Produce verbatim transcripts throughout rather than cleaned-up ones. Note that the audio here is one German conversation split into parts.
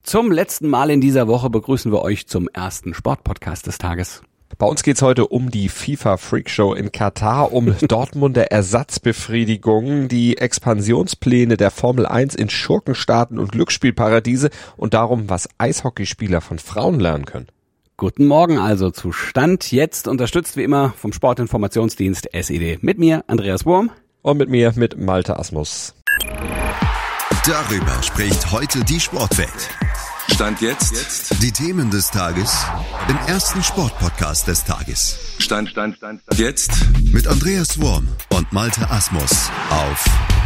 Zum letzten Mal in dieser Woche begrüßen wir euch zum ersten Sportpodcast des Tages. Bei uns geht's heute um die FIFA Freakshow in Katar, um Dortmunder Ersatzbefriedigungen, die Expansionspläne der Formel eins in Schurkenstaaten und Glücksspielparadiese und darum, was Eishockeyspieler von Frauen lernen können. Guten Morgen also zu Stand jetzt, unterstützt wie immer vom Sportinformationsdienst S E D. Mit mir, Andreas Wurm. Und mit mir, mit Malte Asmus. Darüber spricht heute die Sportwelt. Stand jetzt. jetzt. Die Themen des Tages im ersten Sportpodcast des Tages. Stand, Stand, Stand, Stand. Jetzt. Mit Andreas Wurm und Malte Asmus auf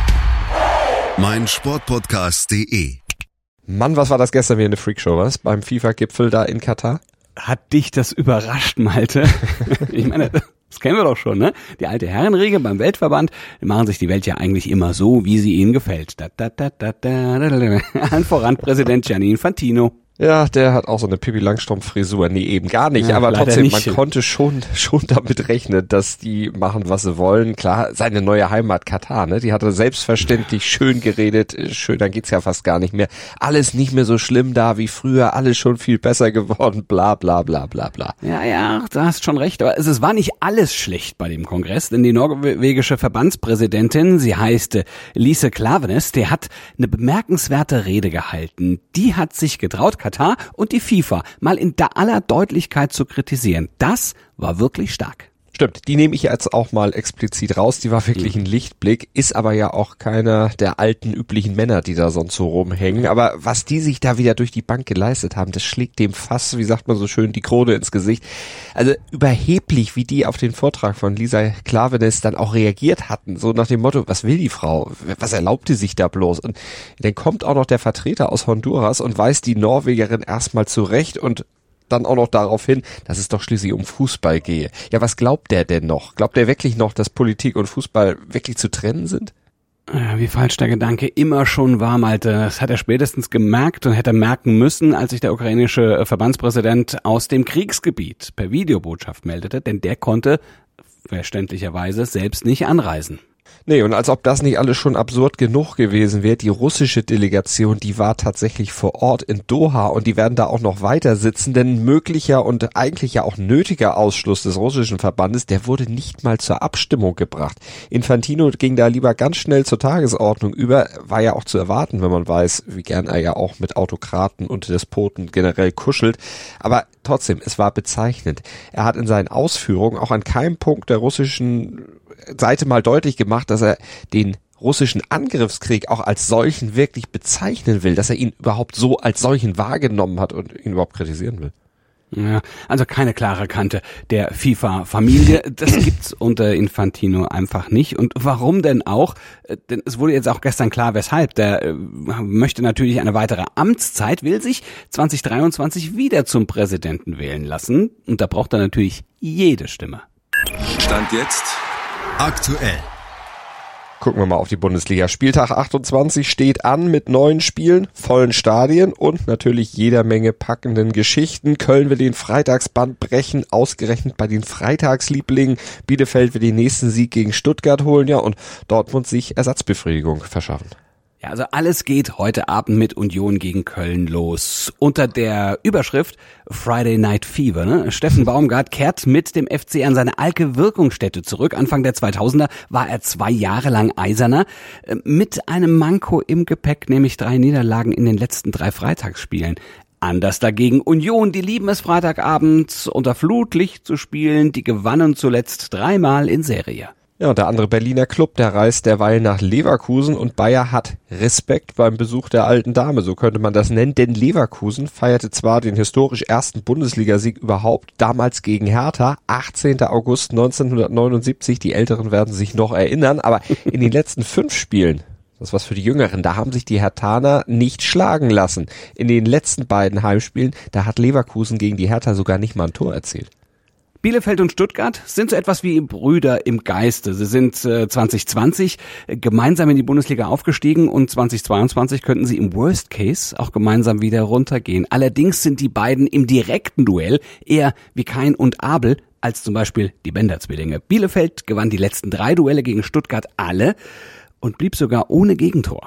meinsportpodcast punkt de. Mann, was war das gestern wie eine Freakshow, was? Beim FIFA-Gipfel da in Katar? Hat dich das überrascht, Malte? Ich meine, das kennen wir doch schon, ne? Die alte Herrenregel beim Weltverband, die machen sich die Welt ja eigentlich immer so, wie sie ihnen gefällt. Da, da, da, da, da, da, da. Allen voran Präsident Gianni Infantino. Ja, der hat auch so eine Pippi Langstrumpf-Frisur. Nee, eben gar nicht. Ja, aber trotzdem, nicht. Man konnte schon schon damit rechnen, dass die machen, was sie wollen. Klar, seine neue Heimat Katar, ne? Die hat er selbstverständlich schön geredet. Schön, dann geht's ja fast gar nicht mehr. Alles nicht mehr so schlimm da wie früher. Alles schon viel besser geworden. Bla, bla, bla, bla, bla. Ja, ja, da hast schon recht. Aber es war nicht alles schlecht bei dem Kongress, denn die norwegische Verbandspräsidentin, sie heißt Lise Klaveness, der hat eine bemerkenswerte Rede gehalten. Die hat sich getraut, Katar und die FIFA mal in aller Deutlichkeit zu kritisieren. Das war wirklich stark. Stimmt, die nehme ich jetzt auch mal explizit raus. Die war wirklich ein Lichtblick, ist aber ja auch keiner der alten üblichen Männer, die da sonst so rumhängen. Aber was die sich da wieder durch die Bank geleistet haben, das schlägt dem Fass, wie sagt man so schön, die Krone ins Gesicht. Also überheblich, wie die auf den Vortrag von Lisa Klaveness dann auch reagiert hatten. So nach dem Motto, was will die Frau? Was erlaubt die sich da bloß? Und dann kommt auch noch der Vertreter aus Honduras und weist die Norwegerin erstmal zurecht und dann auch noch darauf hin, dass es doch schließlich um Fußball gehe. Ja, was glaubt der denn noch? Glaubt der wirklich noch, dass Politik und Fußball wirklich zu trennen sind? Ja, wie falsch der Gedanke immer schon war, Malte. Das hat er spätestens gemerkt und hätte merken müssen, als sich der ukrainische Verbandspräsident aus dem Kriegsgebiet per Videobotschaft meldete, denn der konnte verständlicherweise selbst nicht anreisen. Nee, und als ob das nicht alles schon absurd genug gewesen wäre, die russische Delegation, die war tatsächlich vor Ort in Doha und die werden da auch noch weiter sitzen, denn möglicher und eigentlich ja auch nötiger Ausschluss des russischen Verbandes, der wurde nicht mal zur Abstimmung gebracht. Infantino ging da lieber ganz schnell zur Tagesordnung über, war ja auch zu erwarten, wenn man weiß, wie gern er ja auch mit Autokraten und Despoten generell kuschelt, aber trotzdem, es war bezeichnend. Er hat in seinen Ausführungen auch an keinem Punkt der russischen Seite mal deutlich gemacht, dass er den russischen Angriffskrieg auch als solchen wirklich bezeichnen will, dass er ihn überhaupt so als solchen wahrgenommen hat und ihn überhaupt kritisieren will. Ja, also keine klare Kante der FIFA-Familie. Das gibt's unter Infantino einfach nicht. Und warum denn auch? Denn es wurde jetzt auch gestern klar, weshalb. Der äh, möchte natürlich eine weitere Amtszeit, will sich zwanzig dreiundzwanzig wieder zum Präsidenten wählen lassen. Und da braucht er natürlich jede Stimme. Stand jetzt. Aktuell. Gucken wir mal auf die Bundesliga. Spieltag achtundzwanzig steht an mit neun Spielen, vollen Stadien und natürlich jeder Menge packenden Geschichten. Köln will den Freitagsband brechen, ausgerechnet bei den Freitagslieblingen. Bielefeld will den nächsten Sieg gegen Stuttgart holen, ja, und Dortmund sich Ersatzbefriedigung verschaffen. Ja, also alles geht heute Abend mit Union gegen Köln los. Unter der Überschrift Friday Night Fever. Ne? Steffen Baumgart kehrt mit dem F C an seine alte Wirkungsstätte zurück. Anfang der zweitausender war er zwei Jahre lang Eiserner. Mit einem Manko im Gepäck, nämlich drei Niederlagen in den letzten drei Freitagsspielen. Anders dagegen Union, die lieben es Freitagabends unter Flutlicht zu spielen. Die gewannen zuletzt dreimal in Serie. Ja, und der andere Berliner Club, der reist derweil nach Leverkusen und Bayer hat Respekt beim Besuch der alten Dame, so könnte man das nennen, denn Leverkusen feierte zwar den historisch ersten Bundesligasieg überhaupt, damals gegen Hertha, achtzehnten August neunzehnhundertneunundsiebzig, die Älteren werden sich noch erinnern, aber in den letzten fünf Spielen, das ist was für die Jüngeren, da haben sich die Herthaner nicht schlagen lassen. In den letzten beiden Heimspielen, da hat Leverkusen gegen die Hertha sogar nicht mal ein Tor erzielt. Bielefeld und Stuttgart sind so etwas wie Brüder im Geiste. Sie sind äh, zwanzig zwanzig gemeinsam in die Bundesliga aufgestiegen und zwanzig zweiundzwanzig könnten sie im Worst Case auch gemeinsam wieder runtergehen. Allerdings sind die beiden im direkten Duell eher wie Kain und Abel als zum Beispiel die Bender-Zwillinge. Bielefeld gewann die letzten drei Duelle gegen Stuttgart alle und blieb sogar ohne Gegentor.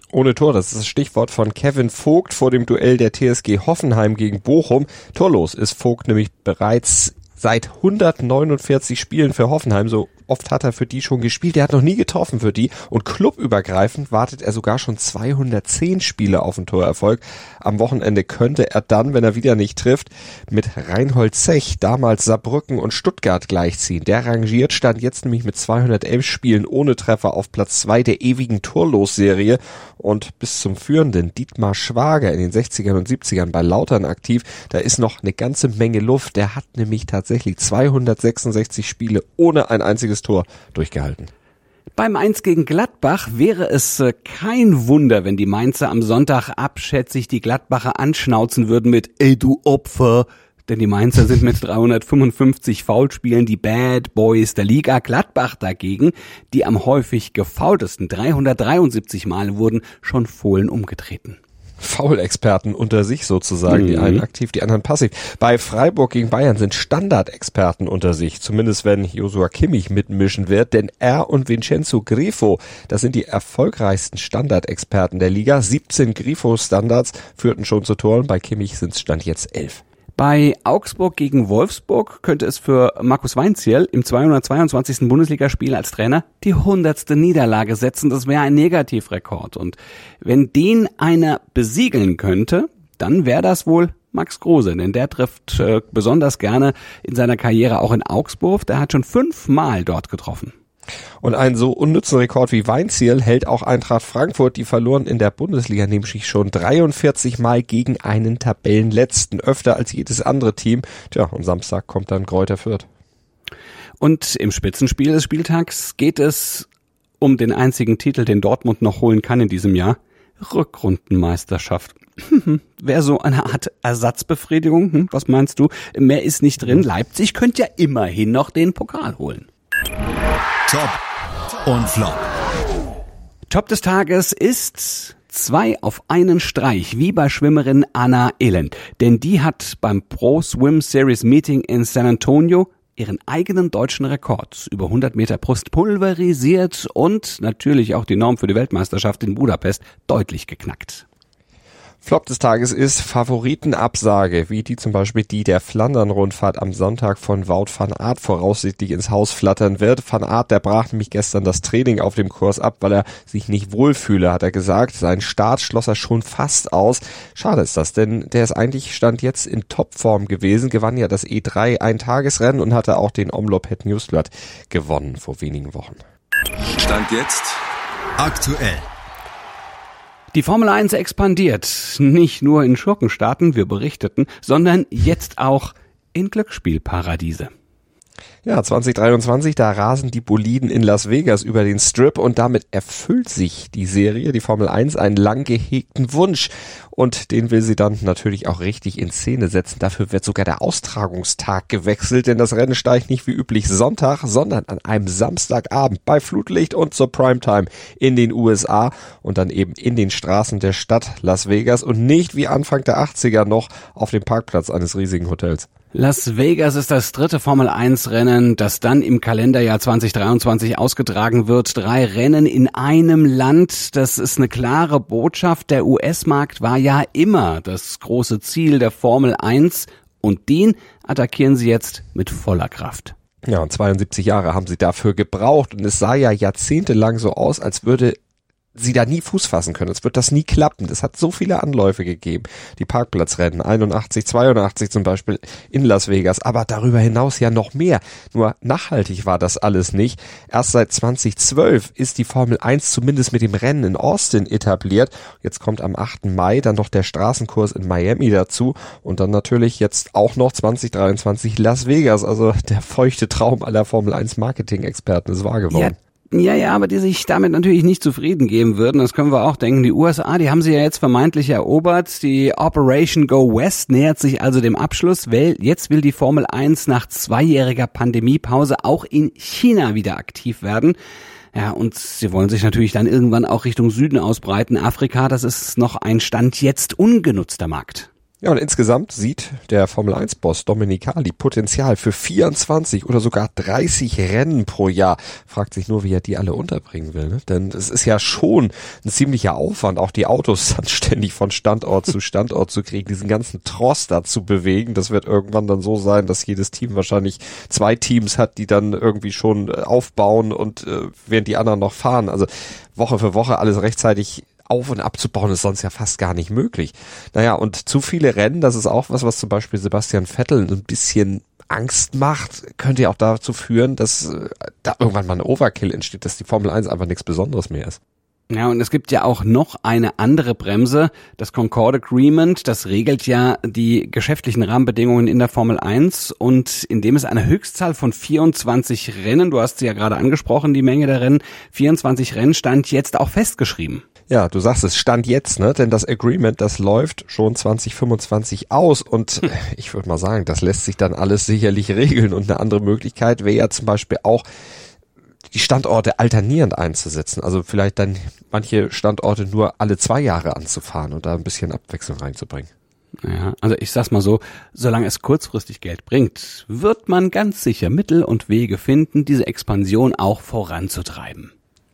Ohne Tor, das ist das Stichwort von Kevin Vogt vor dem Duell der T S G Hoffenheim gegen Bochum. Torlos ist Vogt nämlich bereits seit hundertneunundvierzig Spielen für Hoffenheim. So oft hat er für die schon gespielt. Er hat noch nie getroffen für die. Und clubübergreifend wartet er sogar schon zweihundertzehn Spiele auf einen Torerfolg. Am Wochenende könnte er dann, wenn er wieder nicht trifft, mit Reinhold Zech, damals Saarbrücken und Stuttgart gleichziehen. Der rangiert, stand jetzt nämlich mit zweihundertelf Spielen ohne Treffer auf Platz zwei der ewigen Torlos-Serie. Und bis zum führenden Dietmar Schwager in den sechzigern und siebzigern bei Lautern aktiv, da ist noch eine ganze Menge Luft. Der hat nämlich tatsächlich zweihundertsechsundsechzig Spiele ohne ein einziges Tor durchgehalten. Beim eins gegen Gladbach wäre es äh, kein Wunder, wenn die Mainzer am Sonntag abschätzig die Gladbacher anschnauzen würden mit ey du Opfer, denn die Mainzer sind mit dreihundertfünfundfünfzig Foulspielen die Bad Boys der Liga. Gladbach dagegen, die am häufig gefoultesten dreihundertdreiundsiebzig Mal wurden schon Fohlen umgetreten. Foul-Experten unter sich sozusagen, Mhm. die einen aktiv, die anderen passiv. Bei Freiburg gegen Bayern sind Standardexperten unter sich, zumindest wenn Joshua Kimmich mitmischen wird, denn er und Vincenzo Grifo, das sind die erfolgreichsten Standardexperten der Liga. siebzehn Grifo-Standards führten schon zu Toren, bei Kimmich sind es Stand jetzt elf. Bei Augsburg gegen Wolfsburg könnte es für Markus Weinzierl im zweihundertzweiundzwanzigsten Bundesligaspiel als Trainer die hundertste Niederlage setzen. Das wäre ein Negativrekord. Und wenn den einer besiegeln könnte, dann wäre das wohl Max Kruse. Denn der trifft äh, besonders gerne in seiner Karriere auch in Augsburg. Der hat schon fünfmal dort getroffen. Und einen so unnützen Rekord wie Weinzierl hält auch Eintracht Frankfurt. Die verloren in der Bundesliga nämlich schon dreiundvierzig Mal gegen einen Tabellenletzten. Öfter als jedes andere Team. Tja, und Samstag kommt dann Greuther Fürth. Und im Spitzenspiel des Spieltags geht es um den einzigen Titel, den Dortmund noch holen kann in diesem Jahr. Rückrundenmeisterschaft. Wäre so eine Art Ersatzbefriedigung. Hm, was meinst du? Mehr ist nicht drin. Leipzig könnte ja immerhin noch den Pokal holen. Top und Flop. Top des Tages ist zwei auf einen Streich, wie bei Schwimmerin Anna Elend. Denn die hat beim Pro Swim Series Meeting in San Antonio ihren eigenen deutschen Rekord über hundert Meter Brust pulverisiert und natürlich auch die Norm für die Weltmeisterschaft in Budapest deutlich geknackt. Flop des Tages ist Favoritenabsage, wie die zum Beispiel die der Flandern-Rundfahrt am Sonntag von Wout van Aert voraussichtlich ins Haus flattern wird. Van Aert, der brach nämlich gestern das Training auf dem Kurs ab, weil er sich nicht wohlfühle, hat er gesagt. Seinen Start schloss er schon fast aus. Schade ist das, denn der ist eigentlich Stand jetzt in Topform gewesen, gewann ja das E drei Eintagesrennen und hatte auch den Omloop Het Nieuwsblad gewonnen vor wenigen Wochen. Stand jetzt Aktuell. Die Formel eins expandiert, nicht nur in Schurkenstaaten, wir berichteten, sondern jetzt auch in Glücksspielparadiese. Ja, zwanzig dreiundzwanzig, da rasen die Boliden in Las Vegas über den Strip und damit erfüllt sich die Serie, die Formel eins, einen lang gehegten Wunsch. Und den will sie dann natürlich auch richtig in Szene setzen. Dafür wird sogar der Austragungstag gewechselt, denn das Rennen steigt nicht wie üblich Sonntag, sondern an einem Samstagabend bei Flutlicht und zur Primetime in den U S A und dann eben in den Straßen der Stadt Las Vegas und nicht wie Anfang der achtziger noch auf dem Parkplatz eines riesigen Hotels. Las Vegas ist das dritte Formel eins Rennen, das dann im Kalenderjahr zwanzig dreiundzwanzig ausgetragen wird. Drei Rennen in einem Land, das ist eine klare Botschaft. Der U S-Markt war ja immer das große Ziel der Formel eins und den attackieren sie jetzt mit voller Kraft. Ja, und zweiundsiebzig Jahre haben sie dafür gebraucht und es sah ja jahrzehntelang so aus, als würde sie da nie Fuß fassen können. Es wird das nie klappen. Es hat so viele Anläufe gegeben. Die Parkplatzrennen, einundachtzig, zweiundachtzig zum Beispiel in Las Vegas, aber darüber hinaus ja noch mehr. Nur nachhaltig war das alles nicht. Erst seit zweitausendzwölf ist die Formel eins zumindest mit dem Rennen in Austin etabliert. Jetzt kommt am achten Mai dann noch der Straßenkurs in Miami dazu und dann natürlich jetzt auch noch zwanzig dreiundzwanzig Las Vegas. Also der feuchte Traum aller Formel eins Marketing-Experten ist wahr geworden. Ja. Ja, ja, aber die sich damit natürlich nicht zufrieden geben würden, das können wir auch denken. Die U S A, die haben sie ja jetzt vermeintlich erobert. Die Operation Go West nähert sich also dem Abschluss, weil jetzt will die Formel eins nach zweijähriger Pandemiepause auch in China wieder aktiv werden. Ja, und sie wollen sich natürlich dann irgendwann auch Richtung Süden ausbreiten. Afrika, das ist noch ein Stand jetzt ungenutzter Markt. Ja, und insgesamt sieht der Formel eins Boss Domenicali Potenzial für vierundzwanzig oder sogar dreißig Rennen pro Jahr. Fragt sich nur, wie er die alle unterbringen will, ne? Denn es ist ja schon ein ziemlicher Aufwand, auch die Autos dann ständig von Standort zu Standort zu kriegen, diesen ganzen Tross da zu bewegen. Das wird irgendwann dann so sein, dass jedes Team wahrscheinlich zwei Teams hat, die dann irgendwie schon aufbauen und äh, während die anderen noch fahren. Also Woche für Woche alles rechtzeitig auf- und abzubauen ist sonst ja fast gar nicht möglich. Naja, und zu viele Rennen, das ist auch was, was zum Beispiel Sebastian Vettel ein bisschen Angst macht, könnte ja auch dazu führen, dass äh, da irgendwann mal ein Overkill entsteht, dass die Formel eins einfach nichts Besonderes mehr ist. Ja, und es gibt ja auch noch eine andere Bremse, das Concord Agreement, das regelt ja die geschäftlichen Rahmenbedingungen in der Formel eins und indem es eine Höchstzahl von vierundzwanzig Rennen, du hast sie ja gerade angesprochen, die Menge der Rennen, vierundzwanzig Rennen stand jetzt auch festgeschrieben. Ja, du sagst es, Stand jetzt, ne? Denn das Agreement, das läuft schon zwanzig fünfundzwanzig aus und hm. ich würde mal sagen, das lässt sich dann alles sicherlich regeln und eine andere Möglichkeit wäre ja zum Beispiel auch, die Standorte alternierend einzusetzen. Also vielleicht dann manche Standorte nur alle zwei Jahre anzufahren und da ein bisschen Abwechslung reinzubringen. Ja, also ich sag's mal so, solange es kurzfristig Geld bringt, wird man ganz sicher Mittel und Wege finden, diese Expansion auch voranzutreiben.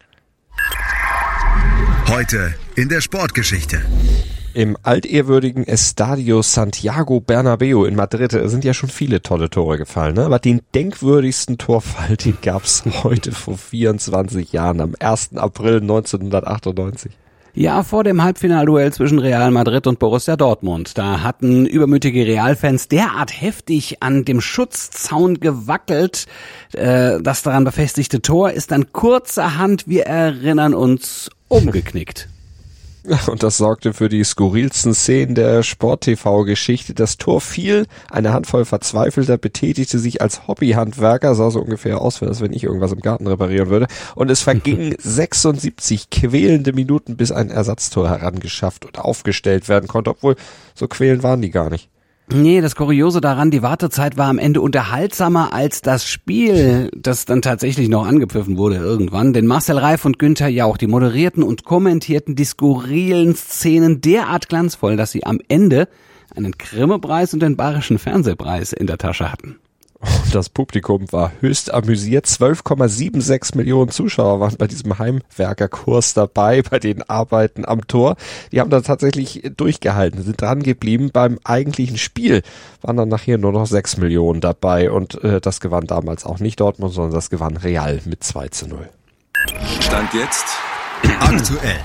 Heute in der Sportgeschichte. Im altehrwürdigen Estadio Santiago Bernabéu in Madrid sind ja schon viele tolle Tore gefallen, ne? Aber den denkwürdigsten Torfall, den gab's heute vor vierundzwanzig Jahren, am ersten April neunzehnhundertachtundneunzig. Ja, vor dem Halbfinalduell zwischen Real Madrid und Borussia Dortmund. Da hatten übermütige Realfans derart heftig an dem Schutzzaun gewackelt. Äh, das daran befestigte Tor ist dann kurzerhand, wir erinnern uns, umgeknickt. Und das sorgte für die skurrilsten Szenen der Sport-T V-Geschichte. Das Tor fiel, eine Handvoll Verzweifelter betätigte sich als Hobbyhandwerker, sah so ungefähr aus, als wenn ich irgendwas im Garten reparieren würde. Und es vergingen sechsundsiebzig quälende Minuten, bis ein Ersatztor herangeschafft und aufgestellt werden konnte, obwohl so quälend waren die gar nicht. Nee, das Kuriose daran, die Wartezeit war am Ende unterhaltsamer als das Spiel, das dann tatsächlich noch angepfiffen wurde irgendwann. Denn Marcel Reif und Günther Jauch, die moderierten und kommentierten die skurrilen Szenen derart glanzvoll, dass sie am Ende einen Grimme-Preis und den Bayerischen Fernsehpreis in der Tasche hatten. Das Publikum war höchst amüsiert. zwölf Komma sechsundsiebzig Millionen Zuschauer waren bei diesem Heimwerkerkurs dabei, bei den Arbeiten am Tor. Die haben da tatsächlich durchgehalten, sind dran geblieben. Beim eigentlichen Spiel waren dann nachher nur noch sechs Millionen dabei und äh, das gewann damals auch nicht Dortmund, sondern das gewann Real mit zwei zu null. Stand jetzt Aktuell.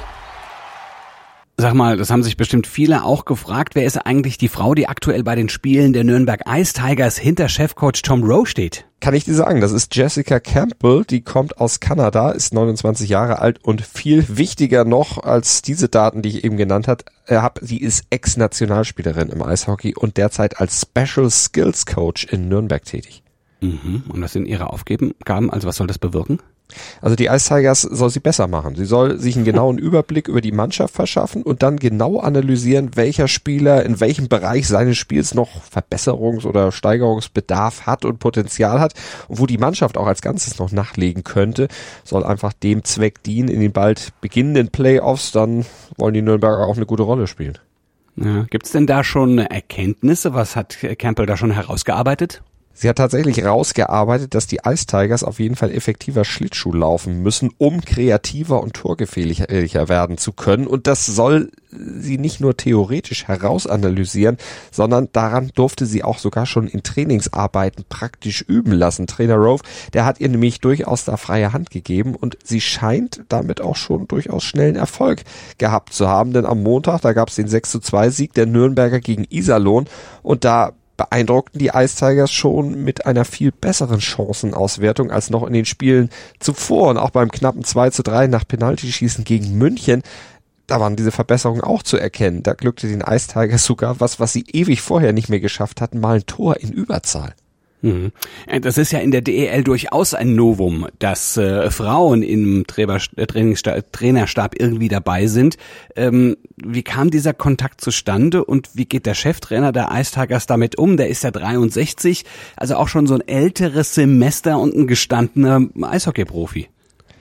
Sag mal, das haben sich bestimmt viele auch gefragt, wer ist eigentlich die Frau, die aktuell bei den Spielen der Nürnberg Ice Tigers hinter Chefcoach Tom Rowe steht? Kann ich dir sagen, das ist Jessica Campbell, die kommt aus Kanada, ist neunundzwanzig Jahre alt und viel wichtiger noch als diese Daten, die ich eben genannt habe, sie ist Ex-Nationalspielerin im Eishockey und derzeit als Special Skills Coach in Nürnberg tätig. Mhm. Und was sind ihre Aufgaben? Also was soll das bewirken? Also die Ice Tigers soll sie besser machen. Sie soll sich einen genauen Überblick über die Mannschaft verschaffen und dann genau analysieren, welcher Spieler in welchem Bereich seines Spiels noch Verbesserungs- oder Steigerungsbedarf hat und Potenzial hat und wo die Mannschaft auch als Ganzes noch nachlegen könnte, soll einfach dem Zweck dienen. In den bald beginnenden Playoffs, dann wollen die Nürnberger auch eine gute Rolle spielen. Ja, gibt's denn da schon Erkenntnisse? Was hat Campbell da schon herausgearbeitet? Sie hat tatsächlich rausgearbeitet, dass die Ice Tigers auf jeden Fall effektiver Schlittschuh laufen müssen, um kreativer und torgefährlicher werden zu können. Und das soll sie nicht nur theoretisch herausanalysieren, sondern daran durfte sie auch sogar schon in Trainingsarbeiten praktisch üben lassen. Trainer Rove, der hat ihr nämlich durchaus da freie Hand gegeben und sie scheint damit auch schon durchaus schnellen Erfolg gehabt zu haben. Denn am Montag, da gab es den sechs zu zwei Sieg der Nürnberger gegen Iserlohn und da beeindruckten die Ice Tigers schon mit einer viel besseren Chancenauswertung als noch in den Spielen zuvor. Und auch beim knappen zwei zu drei nach Penaltyschießen gegen München, da waren diese Verbesserungen auch zu erkennen. Da glückte den Ice Tigers sogar was, was sie ewig vorher nicht mehr geschafft hatten, mal ein Tor in Überzahl. Mhm. Das ist ja in der D E L durchaus ein Novum, dass äh, Frauen im Trainer, Trainerstab irgendwie dabei sind. Ähm, wie kam dieser Kontakt zustande und wie geht der Cheftrainer der Ice Tigers damit um? Der ist ja dreiundsechzig, also auch schon so ein älteres Semester und ein gestandener Eishockey-Profi.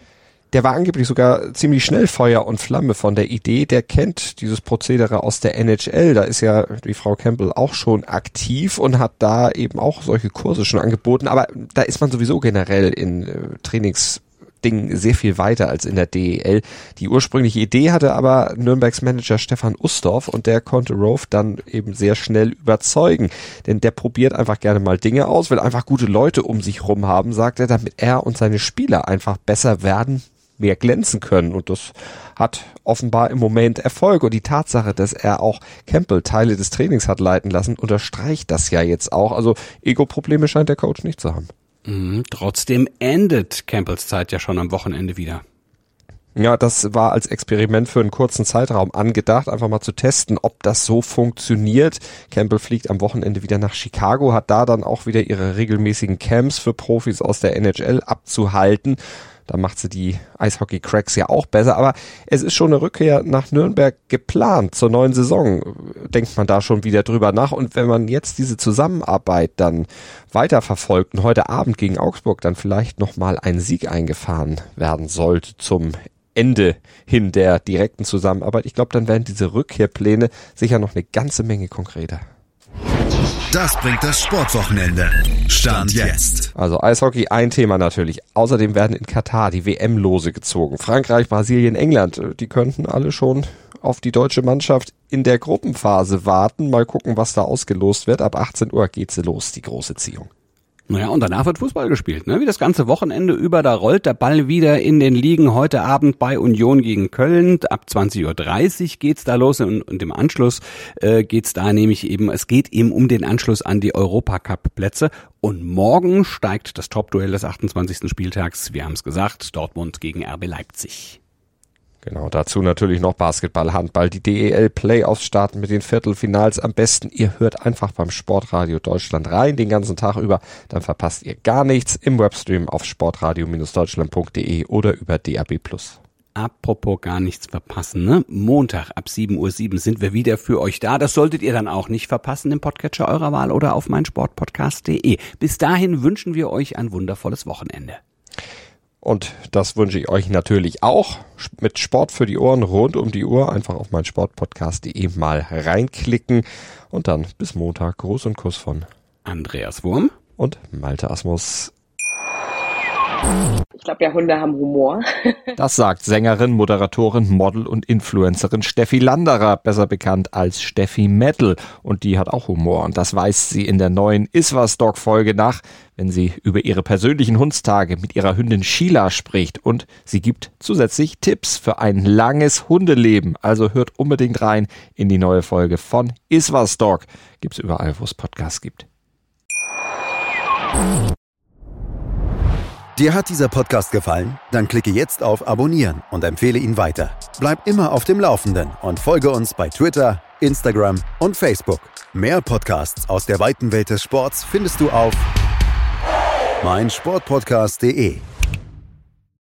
Der war angeblich sogar ziemlich schnell Feuer und Flamme von der Idee. Der kennt dieses Prozedere aus der N H L. Da ist ja die Frau Campbell auch schon aktiv und hat da eben auch solche Kurse schon angeboten. Aber da ist man sowieso generell in äh, Trainings Ding sehr viel weiter als in der D E L. Die ursprüngliche Idee hatte aber Nürnbergs Manager Stefan Ustorf und der konnte Rove dann eben sehr schnell überzeugen. Denn der probiert einfach gerne mal Dinge aus, will einfach gute Leute um sich rum haben, sagt er, damit er und seine Spieler einfach besser werden, mehr glänzen können. Und das hat offenbar im Moment Erfolg. Und die Tatsache, dass er auch Campbell Teile des Trainings hat leiten lassen, unterstreicht das ja jetzt auch. Also Ego-Probleme scheint der Coach nicht zu haben. Mhm, trotzdem endet Campbells Zeit ja schon am Wochenende wieder. Ja, das war als Experiment für einen kurzen Zeitraum angedacht, einfach mal zu testen, ob das so funktioniert. Campbell fliegt am Wochenende wieder nach Chicago, hat da dann auch wieder ihre regelmäßigen Camps für Profis aus der N H L abzuhalten. Da macht sie die Eishockey-Cracks ja auch besser, aber es ist schon eine Rückkehr nach Nürnberg geplant zur neuen Saison. Denkt man da schon wieder drüber nach, und wenn man jetzt diese Zusammenarbeit dann weiterverfolgt und heute Abend gegen Augsburg dann vielleicht nochmal ein Sieg eingefahren werden sollte zum Ende hin der direkten Zusammenarbeit, ich glaube, dann werden diese Rückkehrpläne sicher noch eine ganze Menge konkreter. Das bringt das Sportwochenende. Stand jetzt. Also Eishockey ein Thema natürlich. Außerdem werden in Katar die W M-Lose gezogen. Frankreich, Brasilien, England, die könnten alle schon auf die deutsche Mannschaft in der Gruppenphase warten. Mal gucken, was da ausgelost wird. Ab achtzehn Uhr geht sie los, die große Ziehung. Naja, und danach wird Fußball gespielt, ne? Wie das ganze Wochenende über, da rollt der Ball wieder in den Ligen. Heute Abend bei Union gegen Köln. Ab zwanzig Uhr dreißig geht's da los, und, und im Anschluss äh, geht's da nämlich eben, es geht eben um den Anschluss an die Europacup-Plätze. Und morgen steigt das Topduell des achtundzwanzigsten Spieltags, wir haben es gesagt, Dortmund gegen R B Leipzig. Genau, dazu natürlich noch Basketball, Handball, die D E L-Playoffs starten mit den Viertelfinals. Am besten, ihr hört einfach beim Sportradio Deutschland rein, den ganzen Tag über, dann verpasst ihr gar nichts im Webstream auf sportradio Deutschland punkt de oder über D A B plus. Apropos gar nichts verpassen, ne? Montag ab sieben Uhr sieben sind wir wieder für euch da. Das solltet ihr dann auch nicht verpassen im Podcatcher eurer Wahl oder auf meinsportpodcast punkt de. Bis dahin wünschen wir euch ein wundervolles Wochenende. Und das wünsche ich euch natürlich auch. Mit Sport für die Ohren rund um die Uhr. Einfach auf meinsportpodcast punkt de mal reinklicken. Und dann bis Montag. Gruß und Kuss von Andreas Wurm und Malte Asmus. Ich glaube ja, Hunde haben Humor. Das sagt Sängerin, Moderatorin, Model und Influencerin Steffi Landerer, besser bekannt als Steffi Metal. Und die hat auch Humor. Und das weist sie in der neuen Iswas-Dog-Folge nach, wenn sie über ihre persönlichen Hundstage mit ihrer Hündin Sheila spricht. Und sie gibt zusätzlich Tipps für ein langes Hundeleben. Also hört unbedingt rein in die neue Folge von Iswas-Dog. Gibt's überall, wo es Podcasts gibt. Dir hat dieser Podcast gefallen? Dann klicke jetzt auf Abonnieren und empfehle ihn weiter. Bleib immer auf dem Laufenden und folge uns bei Twitter, Instagram und Facebook. Mehr Podcasts aus der weiten Welt des Sports findest du auf meinsportpodcast punkt de.